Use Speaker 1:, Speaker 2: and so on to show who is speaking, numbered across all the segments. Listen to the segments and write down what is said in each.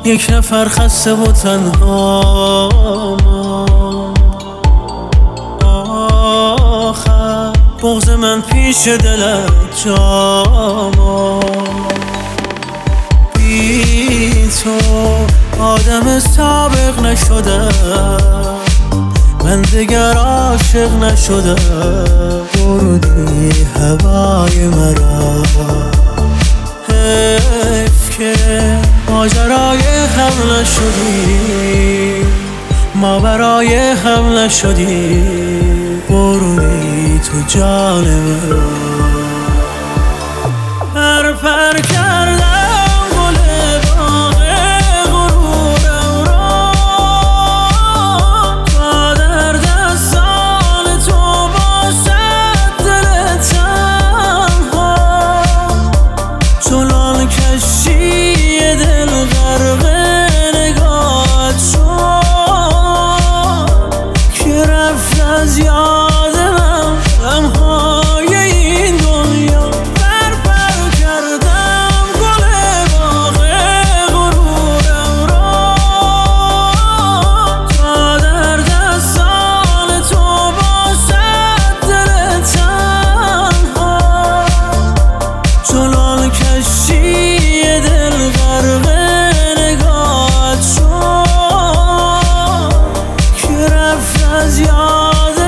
Speaker 1: یک نفر خسته و تنها آخر بغض من پیش دلت جا بی تو آدم سابق نشدم، من دیگر عاشق نشدم. بردی هوای مرا، حیف که ماجرای هم نشدی، ما برای هم نشدی. بردی تو جان مرا، پر کردم از یادم غمهای این دنیا. پر کردم گل باغ غرورم را، تا در دستان تو باشد دل تنها. چنان کشتی دل غرق نگاهت شد که رفت از یاد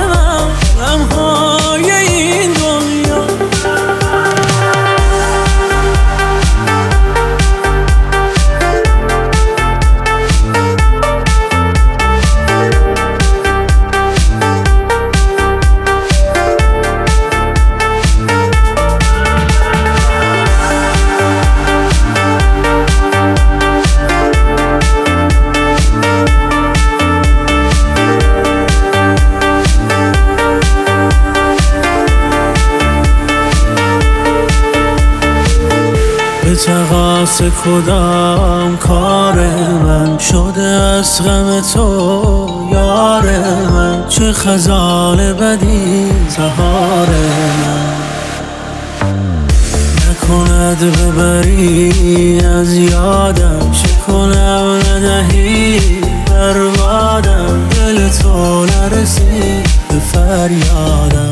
Speaker 1: به تقاص کدام کار من شده از غم تو یار من؟ چه خزان بدی سهار من، نکند ببری از یادم. چه کنم ندهی بربادم، دل تو نرسید به فریادم.